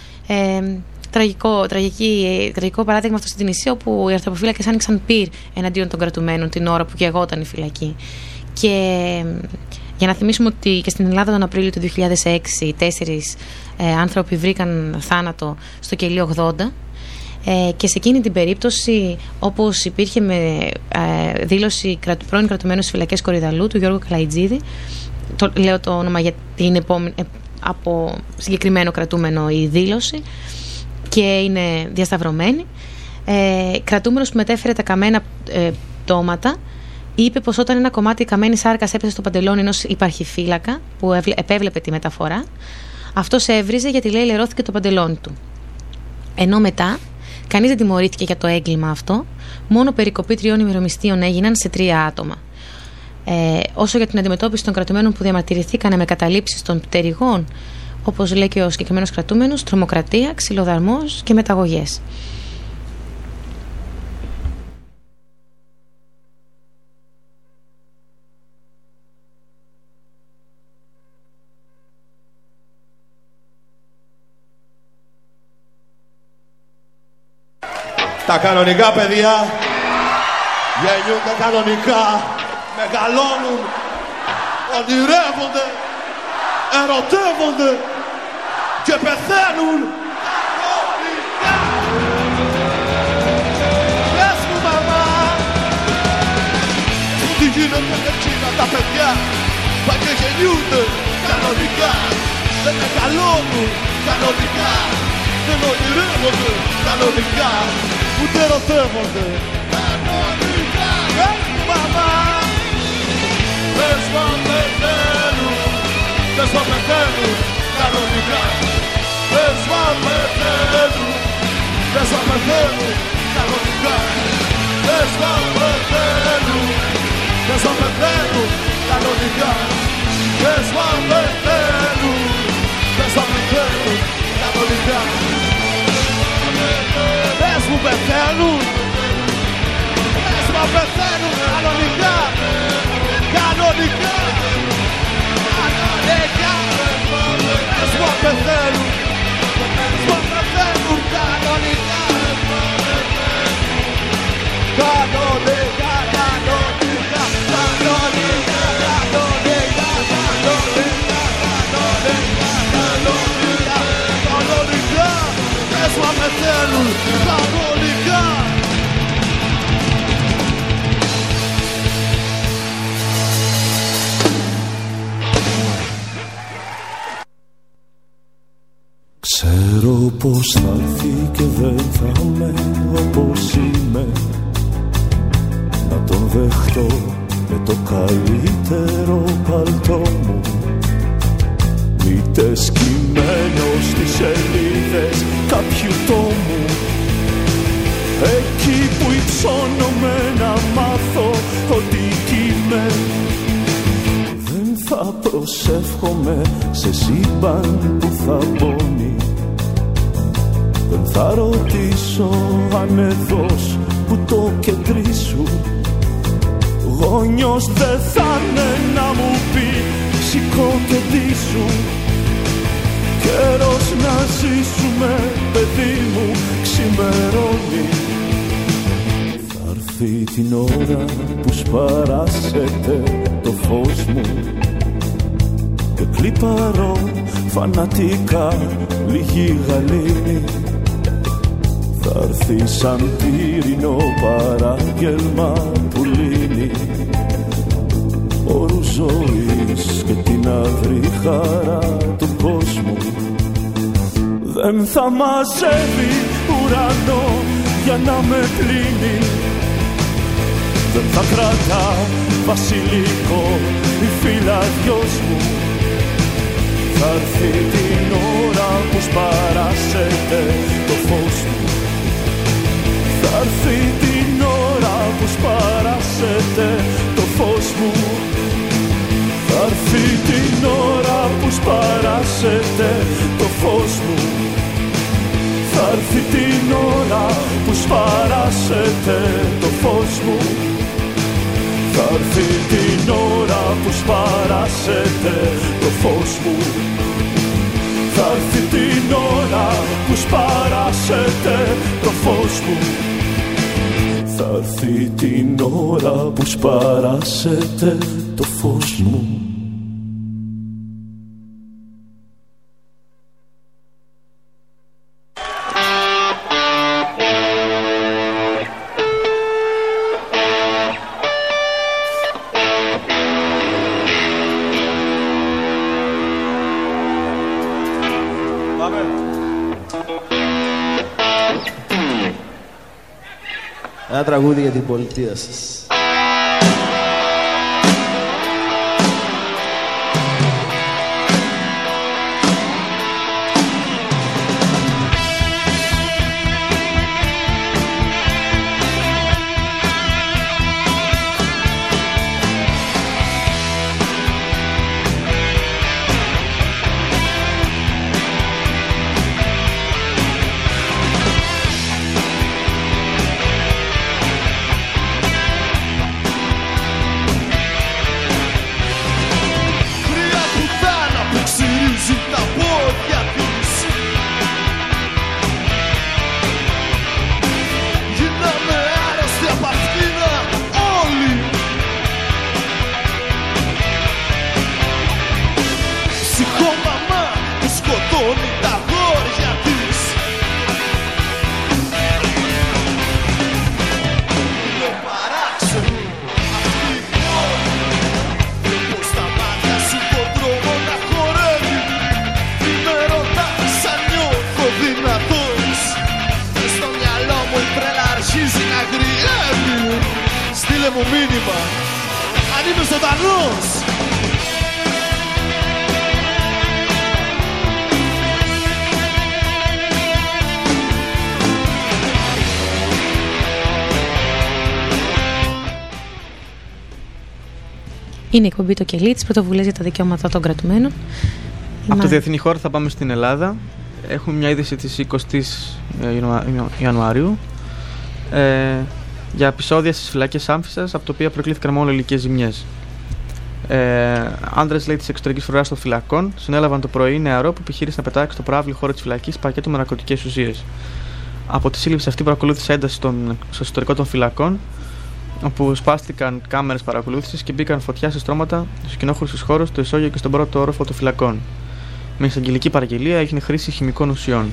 Τραγικό παράδειγμα αυτό στην Τινησία, όπου οι αρθροποφύλακες άνοιξαν πυρ εναντίον των κρατουμένων την ώρα που καιγόταν η φυλακή. Και για να θυμίσουμε ότι και στην Ελλάδα τον Απρίλιο του 2006 4 άνθρωποι βρήκαν θάνατο στο κελί 80, και σε εκείνη την περίπτωση, όπως υπήρχε με δήλωση πρώην κρατουμένου στις φυλακές Κορυδαλού του Γιώργου Καλαϊτζίδη, λέω το όνομα γιατί είναι από συγκεκριμένο κρατούμενο η δήλωση και είναι διασταυρωμένη, κρατούμενος που μετέφερε τα καμένα πτώματα είπε πως όταν ένα κομμάτι καμένης σάρκας έπεσε στο παντελόνι ενός υπαρχιφύλακα που επέβλεπε τη μεταφορά, αυτός έβριζε γιατί, λέει, λερώθηκε το παντελόνι του. Ενώ μετά κανείς δεν τιμωρήθηκε για το έγκλημα αυτό, μόνο περικοπή 3 ημερομισθείων έγιναν σε 3 άτομα. Όσο για την αντιμετώπιση των κρατουμένων που διαμαρτυρηθήκανε με καταλήψεις των πτερυγών, όπως λέει και ο συγκεκριμένος κρατούμενος, τρομοκρατία, ξυλοδαρμός και μεταγωγές. Τα κανονικά παιδιά γεννιούνται κανονικά, μεγαλώνουν, ονειρεύονται, ερωτεύονται και πεθαίνουν κανονικά. Πες μου, μαμά, τι γίνεται με εκείνα τα παιδιά που και γεννιούνται κανονικά, δεν μεγαλώνουν κανονικά, δεν ονειρεύονται κανονικά, ούτε ερωτεύονται κανονικά. Πες μου, μαμά, πες μου αν πεθαίνουν, πες μου αν πεθαίνουν κανονικά, πες μου αν πεθαίνουν, πες μου αν πεθαίνουν κανονικά, πες μου αν πεθαίνουν, πες μου αν πεθαίνουν κανονικά, πες μου αν πεθαίνουν, πες μου αν πεθαίνουν κανονικά. Πες μου πεθαίνουν, πες μου αν πεθαίνουν κανονικά, κανονικά, κανονικά. Πες μου αν πεθαίνουν, πες μου αν πεθαίνουν κανονικά, κανονικά, κανονικά, κανονικά, κανονικά, κανονικά, κανονικά, κανονικά. Πες μου αν πεθαίνουν κανονικά. Ξέρω πως θα έρθει και δεν θα είμαι όπως είμαι, να τον δεχτώ με το καλύτερο παλτό μου, μήτε σκυμμένο στις σελίδες κάποιου τόμου, εκεί που υψώνομαι να μάθω ότι είμαι. Δεν θα προσεύχομαι σε σύμπαν που θα πόνει, δεν Θα ρωτήσω αν εδώς που το κεντρί σου γόνιος δεν θα είναι να μου πει σηκώ και ντύσου. Καιρός να ζήσουμε παιδί μου ξημερώνει. Θα έρθει την ώρα που σπαράσετε το φως μου και κλιπαρώ φανατικά λίγη γαλήνη. Θα έρθει σαν πύρινο παράγγελμα που λύνει όρους ζωής και την αυρή χαρά του κόσμου. Δεν θα μαζεύει ουρανό για να με πλύνει. Δεν θα κρατά βασιλικό η φυλαδιός μου. Θα έρθει την ώρα που σπαράσετε το φως μου. Θα έρθει την ώρα που σπαράσετε το φως μου. Θα έρθει την ώρα που σπαράσετε το φως μου. Θα έρθει την ώρα που σπαράσετε το φως μου. Θα έρθει την ώρα που σπαράσετε το φως μου. Θα έρθει την ώρα που σπαράσετε το φως μου. Θα έρθει την ώρα που σπαράσετε το φως μου. Ένα τραγούδι για την πολιτεία σας. Στείλε μου μήνυμα αν είμαι ζωντανός. Είναι η εκπομπή το κελί της πρωτοβουλίας για τα δικαιώματα των κρατουμένων. Από το διεθνή χώρο θα πάμε στην Ελλάδα. Έχουμε μια είδηση της 20ης Ιανουαρίου για επεισόδια στις φυλακές Άμφισσας, από τα οποία προκλήθηκαν μόνο υλικές ζημιές. Άνδρες, λέει, της εξωτερικής φρουράς των φυλακών συνέλαβαν το πρωί νεαρό που επιχείρησε να πετάξει στο προάβλιο χώρο της φυλακής πακέτο με ναρκωτικές ουσίες. Από τη σύλληψη αυτή παρακολούθησε ένταση στο εσωτερικό των φυλακών, όπου σπάστηκαν κάμερες παρακολούθησης και μπήκαν φωτιά σε στρώματα στους κοινόχρηστους χώρους, στο ισόγειο και στον πρώτο όροφο των φυλακών. Με εισαγγελική παραγγελία έγινε χρήση χημικών ουσιών.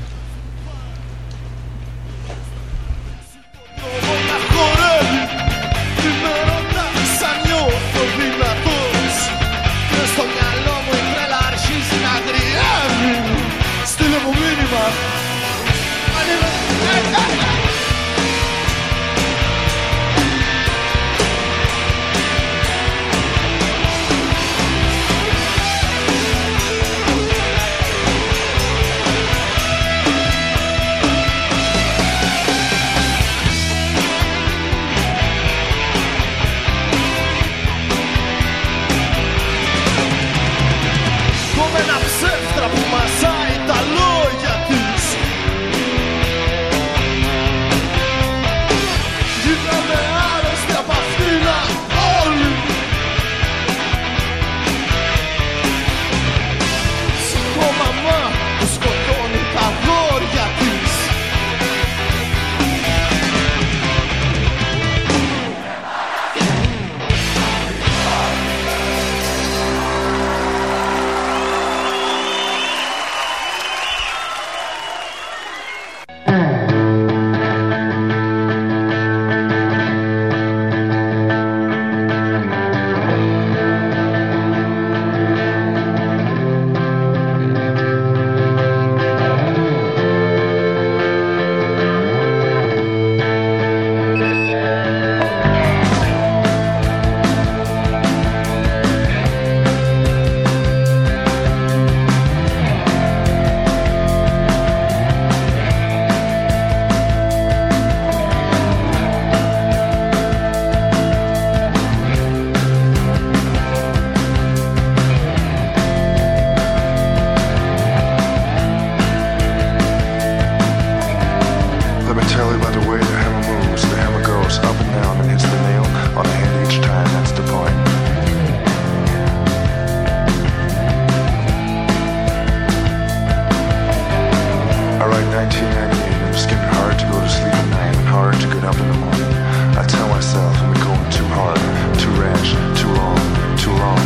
1998, it was getting hard to go to sleep at night and hard to get up in the morning. I tell myself I'm going too hard, too rash, too long, too long.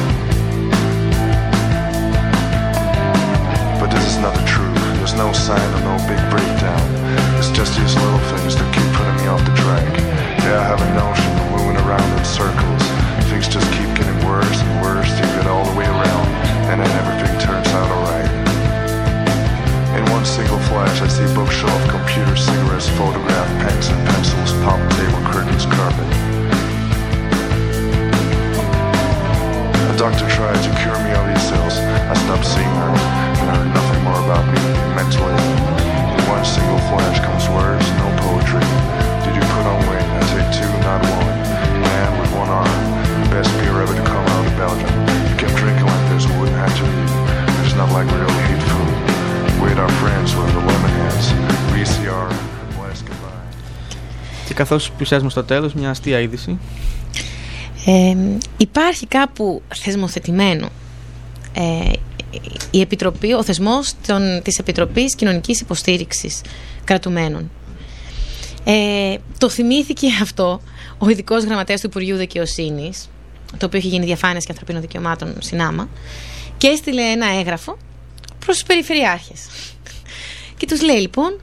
But this is not the truth. There's no sign of no big breakdown. It's just these little things that keep putting me off the track. Yeah, I have a notion of moving around in circles. Things just keep getting worse and worse till you get all the way around, and then everything turns out alright. In one single flash, I see bookshelf, computer, cigarettes, photograph, pens and pencils, pop, table, curtains, carpet. A doctor tried to cure me of these ills. I stopped seeing her and heard nothing more about me mentally. In one single flash comes words, no poetry. Did you put on weight? I take two, not one. Man with one arm. Best beer ever to come out of Belgium. You kept drinking like this, we wouldn't have to eat. It's not like we really hate food. With our friends with the lemon hands. VCR, last goodbye. Και καθώς πλησιάζουμε στο τέλος, μια αστεία είδηση. Υπάρχει κάπου θεσμοθετημένο η Επιτροπή, ο θεσμός της Επιτροπής Κοινωνικής Υποστήριξης Κρατουμένων. Το θυμήθηκε αυτό ο ειδικός γραμματέας του Υπουργείου Δικαιοσύνης, το οποίο έχει γίνει διαφάνειας και ανθρωπίνων δικαιωμάτων ΣΥΝΑΜΑ, και έστειλε ένα έγγραφο προς τους περιφερειάρχες. Και τους λέει λοιπόν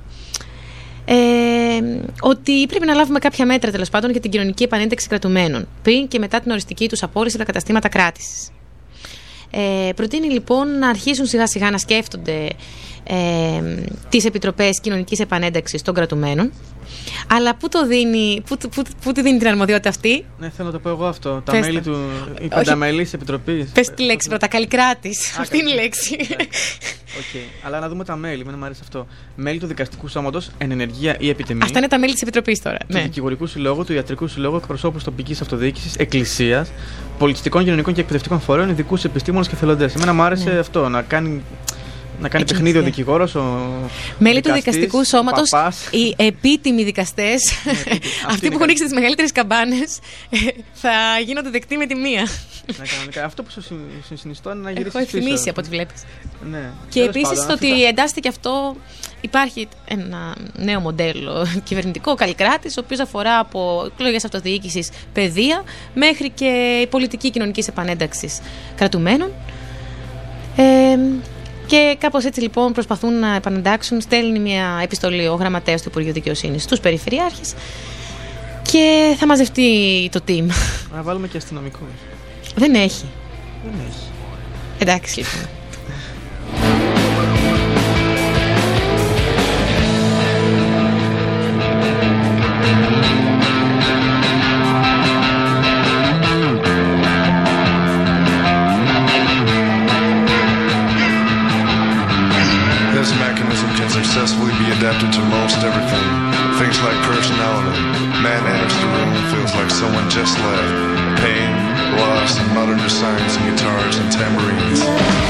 ότι πρέπει να λάβουμε κάποια μέτρα τέλος πάντων για την κοινωνική επανένταξη κρατουμένων πριν και μετά την οριστική τους απόρριση τα καταστήματα κράτησης. Προτείνει λοιπόν να αρχίσουν σιγά σιγά να σκέφτονται τις επιτροπές κοινωνικής επανένταξης των κρατουμένων. Αλλά πού τη δίνει την αρμοδιότητα αυτή? Ναι, θέλω να το πω εγώ αυτό. Τα μέλη του. Η πενταμελής επιτροπή. Πες τη λέξη πρώτα, καλλικράτης. Αυτή είναι η λέξη. Okay. Αλλά να δούμε τα μέλη, μην μου αρέσει αυτό. Μέλη του Δικαστικού Σώματος, εν ενεργεία ή επιτιμή. Αυτά είναι τα μέλη της Επιτροπής τώρα. Του Δικηγορικού Συλλόγου, του Ιατρικού Συλλόγου, εκπροσώπους τοπικής αυτοδιοίκησης, εκκλησίας, πολιτιστικών, κοινωνικών και εκπαιδευτικών φορέων, ειδικούς επιστήμονες και θελοντές. Εμένα μου άρεσε αυτό, να κάνει παιχνίδι ο δικηγόρος, μέλη του Δικαστικού Σώματος, οι επίτιμοι δικαστές, αυτοί που έχουν ρίξει τις μεγαλύτερες καμπάνες, θα γίνονται δεκτοί με τη μία. Αυτό που σου συνιστώ είναι να γυρίσεις πίσω. Έχω ευθυμίσει από ό,τι βλέπεις. Ναι. Και επίσης το ότι εντάσσεται και αυτό, υπάρχει ένα νέο μοντέλο κυβερνητικό, καλλικράτης, ο οποίος αφορά από εκλογές αυτοδιοίκησης, παιδεία, μέχρι και η πολιτική κοινωνικής επανένταξης κρατουμένων. Και κάπως έτσι λοιπόν προσπαθούν να επανεντάξουν. Στέλνει μια επιστολή ο γραμματέας του Υπουργείου Δικαιοσύνης στους περιφερειάρχες και θα μαζευτεί το team. Να βάλουμε και αστυνομικούς. Δεν έχει. Εντάξει λοιπόν. This mechanism can successfully be adapted to most everything. Things like personality. Man enters the room and feels like someone just left. Pain, loss, and modern designs in guitars and tambourines.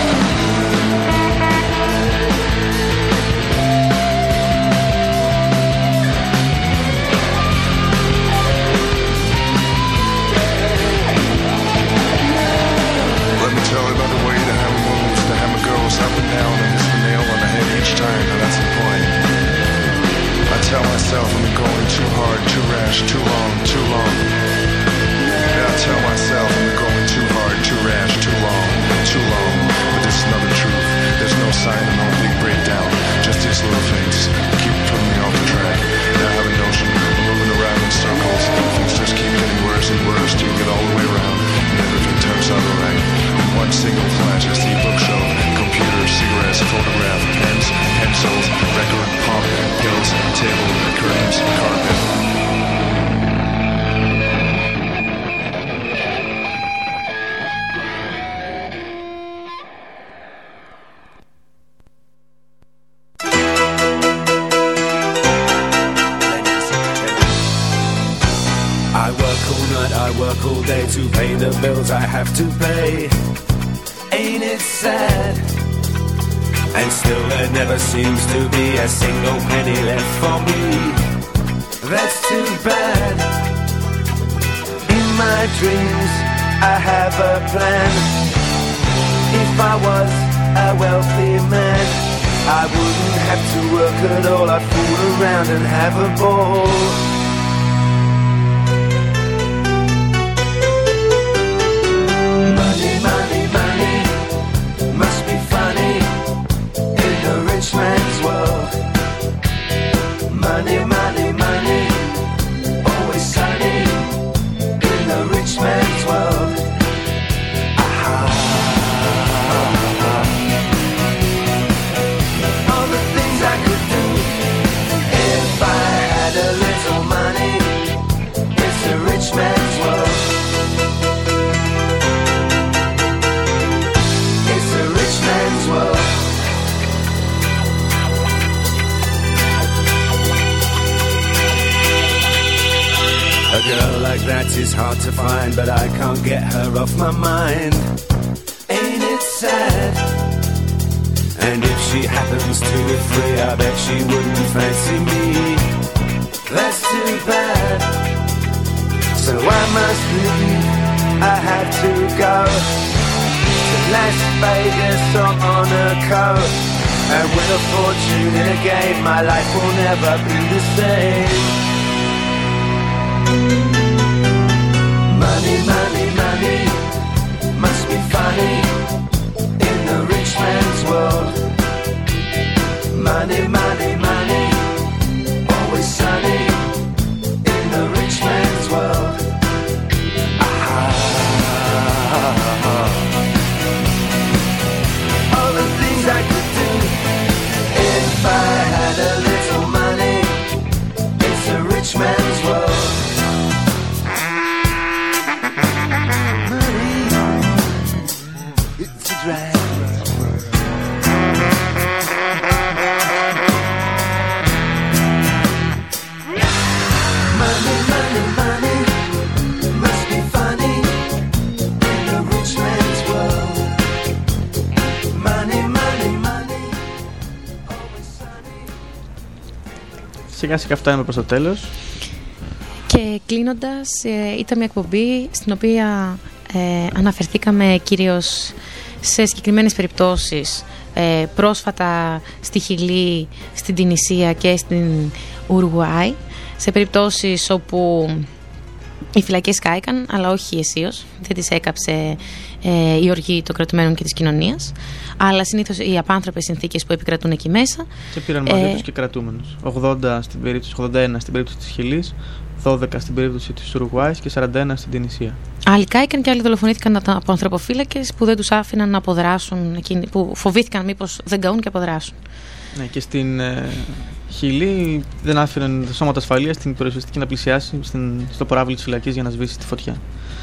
Let me tell you about the way the hammer moves. The hammer goes up and down and hits the nail on the head each time. Now that's the point. I tell myself I'm going too hard, too rash, too long, too long. Yeah, I tell myself I'm going too hard, too rash, too long, too long. But this is not the truth. There's no sign of no big breakdown. Just these little things keep putting me off the track. And I have a notion of moving around in circles. Things just keep getting worse and worse till you get all the way around. And everything turns out alright. In one single flash, I see bookshelf, computer, cigarettes, photograph, pens, pencils, record, pop, pills, table, curtains, carpet. I work all night, I work all day to pay the bills I have to pay. Ain't it sad? And still there never seems to be a single penny left for me. That's too bad. In my dreams I have a plan. If I was a wealthy man, I wouldn't have to work at all, I'd fool around and have a ball. Money, money, money, must be funny in the rich man's world. Money, money, money, always sunny in the rich man's world. All the things I could do if I had a little money. It's a rich man's world. It's a rich man's world. A girl like that is hard to find, but I can't get her off my mind. Ain't it sad? And if she happens to be free, I bet she wouldn't fancy me. That's too bad. So I must leave, I have to go to Las Vegas or Monaco. And with a fortune in a game, my life will never be the same. Money, money, money, must be funny in the rich man's world. Money, money, money, always sunny in the rich man's world. All the things I could do if I had a little money. It's a rich man's world. Σιγά σιγά φτάνουμε προς το τέλος. Και κλείνοντας, ήταν μια εκπομπή στην οποία αναφερθήκαμε κυρίως σε συγκεκριμένες περιπτώσεις, πρόσφατα στη Χιλή, στην Τινησία και στην Ουρουγουάη, σε περιπτώσεις όπου οι φυλακές κάηκαν, αλλά όχι αισίως, δεν τις έκαψε η οργή των κρατουμένων και της κοινωνίας, αλλά συνήθως οι απάνθρωπες συνθήκες που επικρατούν εκεί μέσα. Και πήραν μαζί τους και κρατούμενους. 80 στην περίπτωση, 81 στην περίπτωση της Χιλής, 12 στην περίπτωση της Ουρουγουάης και 41 στην Τινησία. Άλλοι κάηκαν και άλλοι δολοφονήθηκαν από ανθρωποφύλακες που δεν τους άφηναν να αποδράσουν, που φοβήθηκαν μήπως δεν καούν και αποδράσουν. Ναι, και στην Χιλή δεν άφηναν σώματα ασφαλείας την περιοριστική να πλησιάσει στο προάβλιο της φυλακής για να σβήσει τη φωτιά.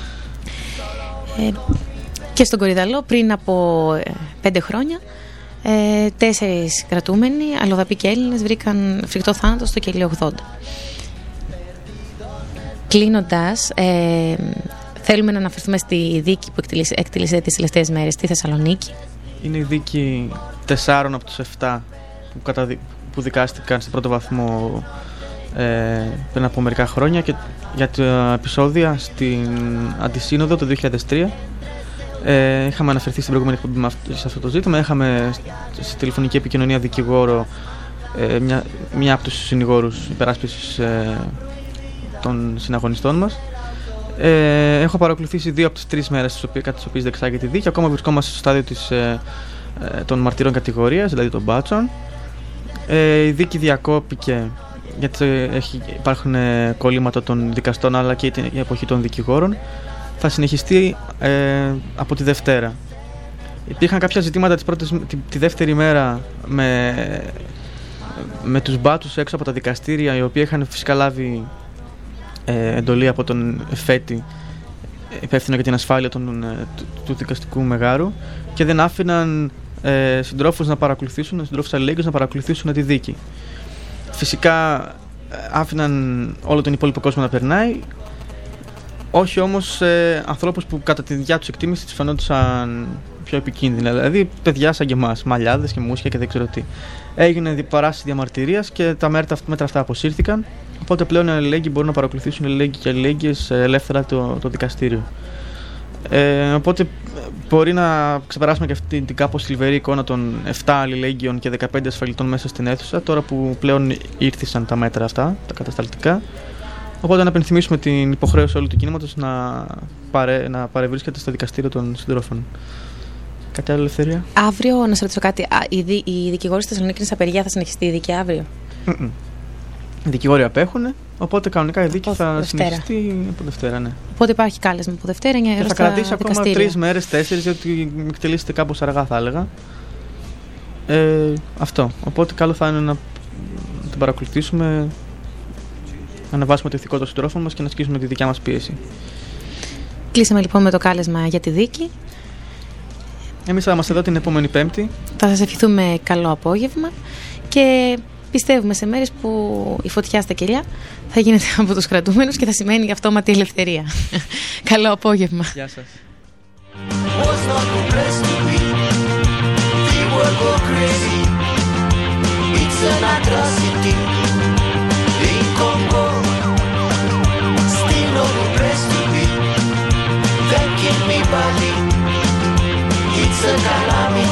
Και στον Κορυδαλό πριν από 5 χρόνια 4 κρατούμενοι, αλλοδαποί και Έλληνες, βρήκαν φρικτό θάνατο στο κελί 80. Κλείνοντας, θέλουμε να αναφερθούμε στη δίκη που εκτελήσεται τις τελευταίες μέρες στη Θεσσαλονίκη. Είναι η δίκη 4 από τους 7 που δικάστηκαν σε πρώτο βαθμό πριν από μερικά χρόνια και για τα επεισόδια στην Αντισύνοδο το 2003. Είχαμε αναφερθεί στην προηγούμενη εκπομπή σε αυτό το ζήτημα. Είχαμε στη τηλεφωνική επικοινωνία δικηγόρο μια από τους συνηγόρους υπεράσπισης των συναγωνιστών μας. Έχω παρακολουθήσει 2 από τις 3 μέρες κατά τις οποίες διεξάγεται η δίκη. Ακόμα βρισκόμαστε στο στάδιο των μαρτύρων κατηγορίας, δηλαδή των μπάτσων. Η δίκη διακόπηκε γιατί υπάρχουν κολλήματα των δικαστών αλλά και η εποχή των δικηγόρων. Θα συνεχιστεί από τη Δευτέρα. Υπήρχαν κάποια ζητήματα τη δεύτερη μέρα με τους μπάτσους έξω από τα δικαστήρια, οι οποίοι είχαν φυσικά λάβει εντολή από τον εφέτη υπεύθυνο για την ασφάλεια του δικαστικού μεγάρου και δεν άφηναν συντρόφους αλληλέγγυους να παρακολουθήσουν τη δίκη. Φυσικά άφηναν όλο τον υπόλοιπο κόσμο να περνάει, όχι όμως ανθρώπους που κατά τη δικιά τους εκτίμηση τους φαινόντουσαν πιο επικίνδυνα, δηλαδή παιδιά σαν και εμάς, μαλλιάδες και μουσια και δεν ξέρω τι. Έγινε παράσταση διαμαρτυρίας και τα μέτρα αυτά αποσύρθηκαν, οπότε πλέον οι αλληλέγγυοι μπορούν να παρακολουθήσουν αλληλέγγυοι και αλληλέγγυες ελεύθερα το δικαστήριο. Οπότε μπορεί να ξεπεράσουμε και αυτή την κάπως θλιβερή εικόνα των 7 αλληλέγγυων και 15 ασφαλιτών μέσα στην αίθουσα, τώρα που πλέον ήρθαν τα μέτρα αυτά, τα κατασταλτικά. Οπότε να επενθυμίσουμε την υποχρέωση όλου του κινήματος να παρευρίσκεται στο δικαστήριο των συντρόφων. Κάτι άλλο, Ελευθερία? Αύριο, να σε ρωτήσω κάτι, οι δικηγόροι στη Θεσσαλονίκη είναι σε απεργία, θα συνεχιστεί η δίκη αύριο? Οι δικηγόροι απέχουν, οπότε κανονικά η δίκη θα συνεχιστεί από Δευτέρα, ναι. Οπότε υπάρχει κάλεσμα από Δευτέρα για θα κρατήσει ακόμα 3 μέρες, 4, γιατί εκτελήσεται κάπως αργά, θα έλεγα. Αυτό. Οπότε καλό θα είναι να την παρακολουθήσουμε, να αναβάσουμε το ηθικό των συντρόφων μας και να ασκήσουμε τη δικιά μας πίεση. Κλείσαμε λοιπόν με το κάλεσμα για τη δίκη. Εμείς θα είμαστε εδώ την επόμενη Πέμπτη. Θα σας ευχηθούμε καλό απόγευμα και πιστεύουμε σε μέρες που η φωτιά στα κελιά θα γίνεται από τους κρατούμενους και θα σημαίνει αυτόματη ελευθερία. Καλό απόγευμα. Γεια σας. It's a calamity.